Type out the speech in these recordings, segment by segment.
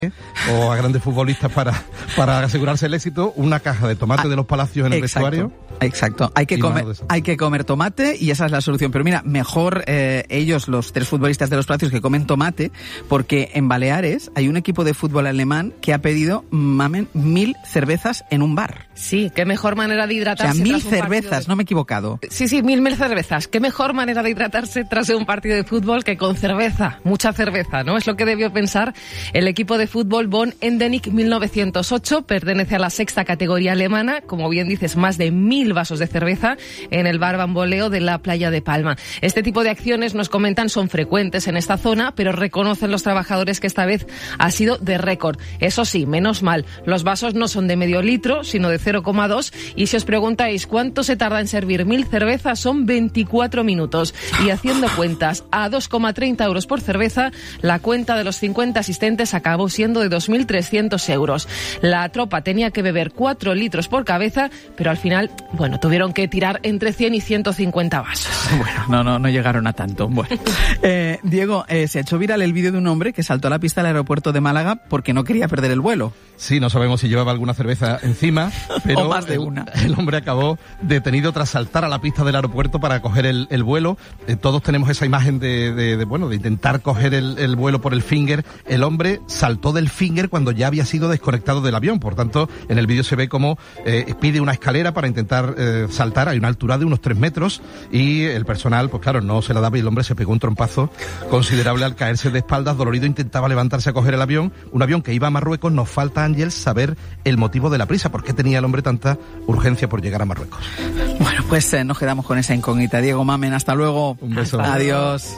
o a grandes futbolistas para asegurarse el éxito, una caja de tomate de los Palacios en el vestuario. Exacto, hay que comer tomate y esa es la solución. Pero mira, mejor ellos, los 3 futbolistas de los Palacios, que comen tomate, porque en Baleares hay un equipo de fútbol alemán que ha pedido, mamen, 1000 cervezas en un bar. Sí, qué mejor manera de hidratarse. O sea, 1000 cervezas, no me he equivocado. Sí, 1000 cervezas. Qué mejor manera de hidratarse tras un partido de fútbol que con cerveza. Mucha cerveza, ¿no? Es lo que debió pensar el equipo de fútbol Bonn Endenich 1908. Pertenece a la 6ª categoría alemana. Como bien dices, más de 1000 vasos de cerveza en el bar Bamboleo de la playa de Palma. Este tipo de acciones, nos comentan, son frecuentes en esta zona, pero reconocen los trabajadores que esta vez ha sido de récord. Eso sí, menos mal, los vasos no son de medio litro, sino de 0,2, y si os preguntáis cuánto se tarda en servir 1000 cervezas, son 24 minutos. Y haciendo cuentas, a 2,30 euros por cerveza, la cuenta de los 50 asistentes acabó siendo de 2.300 euros. La tropa tenía que beber 4 litros por cabeza, pero al final, bueno, tuvieron que tirar entre 100 y 150 vasos. Bueno, no llegaron a tanto. Bueno. Diego, se ha hecho viral el vídeo de un hombre que saltó a la pista del aeropuerto de Málaga porque no quería perder el vuelo. Sí, no sabemos si llevaba alguna cerveza encima, pero o más de una. El hombre acabó detenido tras saltar a la pista del aeropuerto para coger el vuelo. Todos tenemos esa imagen de intentar coger el vuelo por el finger. El hombre saltó del finger cuando ya había sido desconectado del avión. Por tanto, en el vídeo se ve cómo pide una escalera para intentar saltar. Hay una altura de unos 3 metros y el personal, pues claro, no se la daba y el hombre se pegó un trompazo considerable al caerse de espaldas. Dolorido, intentaba levantarse a coger el avión. Un avión que iba a Marruecos. Nos falta, Ángel, saber el motivo de la prisa. ¿Por qué tenía el hombre tanta urgencia por llegar a Marruecos? Bueno, pues nos quedamos con esa incógnita. Diego Mamen, hasta luego. Un beso. Adiós.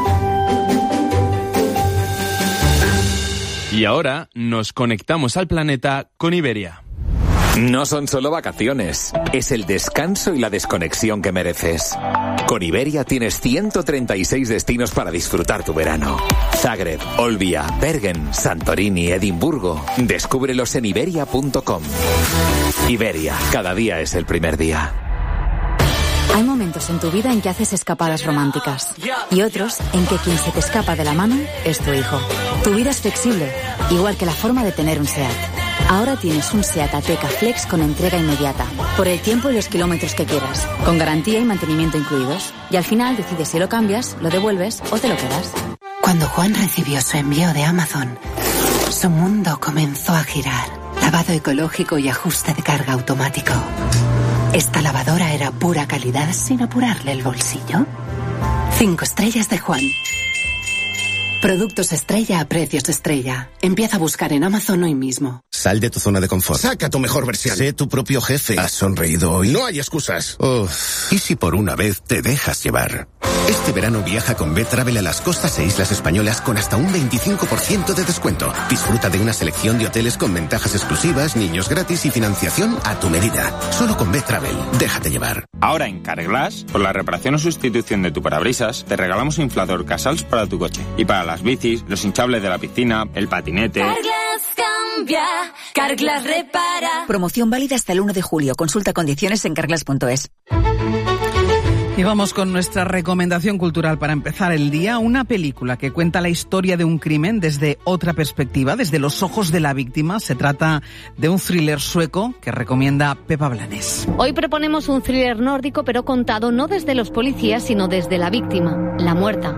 Y ahora nos conectamos al planeta con Iberia. No son solo vacaciones, es el descanso y la desconexión que mereces. Con Iberia tienes 136 destinos para disfrutar tu verano. Zagreb, Olbia, Bergen, Santorini, Edimburgo. Descúbrelos en iberia.com. Iberia, cada día es el primer día. Hay momentos en tu vida en que haces escapadas románticas y otros en que quien se te escapa de la mano es tu hijo. Tu vida es flexible, igual que la forma de tener un SEAT. Ahora tienes un SEAT Ateca Flex con entrega inmediata, por el tiempo y los kilómetros que quieras, con garantía y mantenimiento incluidos. Y al final decides si lo cambias, lo devuelves o te lo quedas. Cuando Juan recibió su envío de Amazon, su mundo comenzó a girar. Lavado ecológico y ajuste de carga automático. Esta lavadora era pura calidad sin apurarle el bolsillo. 5 estrellas de Juan. Productos estrella a precios estrella. Empieza a buscar en Amazon hoy mismo. Sal de tu zona de confort. Saca tu mejor versión. Sé tu propio jefe. ¿Has sonreído hoy? No hay excusas. ¿Y si por una vez te dejas llevar? Este verano viaja con B-Travel a las costas e islas españolas con hasta un 25% de descuento. Disfruta de una selección de hoteles con ventajas exclusivas, niños gratis y financiación a tu medida. Solo con B-Travel. Déjate llevar. Ahora en Carglass, por la reparación o sustitución de tu parabrisas, te regalamos un inflador Casals para tu coche. Y para las bicis, los hinchables de la piscina, el patinete... Carglass cambia, Carglass repara. Promoción válida hasta el 1 de julio. Consulta condiciones en carglass.es. Y vamos con nuestra recomendación cultural para empezar el día. Una película que cuenta la historia de un crimen desde otra perspectiva, desde los ojos de la víctima. Se trata de un thriller sueco que recomienda Pepa Blanes. Hoy proponemos un thriller nórdico, pero contado no desde los policías, sino desde la víctima, la muerta.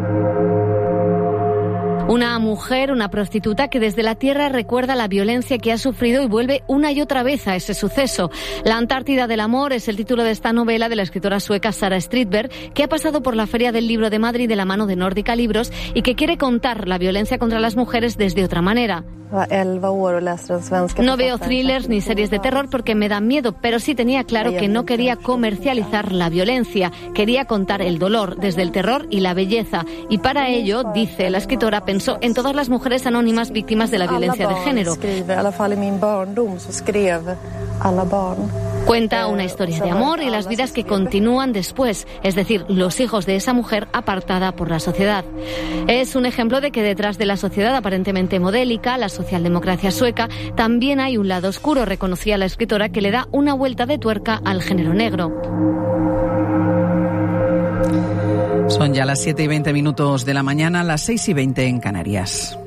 Una mujer, una prostituta que desde la tierra recuerda la violencia que ha sufrido y vuelve una y otra vez a ese suceso. La Antártida del Amor es el título de esta novela de la escritora sueca Sara Stridberg, que ha pasado por la Feria del Libro de Madrid de la mano de Nórdica Libros y que quiere contar la violencia contra las mujeres desde otra manera. No veo thrillers ni series de terror porque me dan miedo, pero sí tenía claro que no quería comercializar la violencia. Quería contar el dolor desde el terror y la belleza. Y para ello, dice la escritora, pensó en todas las mujeres anónimas víctimas de la violencia de género. Cuenta una historia de amor y las vidas que continúan después, es decir, los hijos de esa mujer apartada por la sociedad. Es un ejemplo de que detrás de la sociedad aparentemente modélica, la socialdemocracia sueca, también hay un lado oscuro, reconocía la escritora, que le da una vuelta de tuerca al género negro. Son ya las 7:20 de la mañana, las 6:20 en Canarias.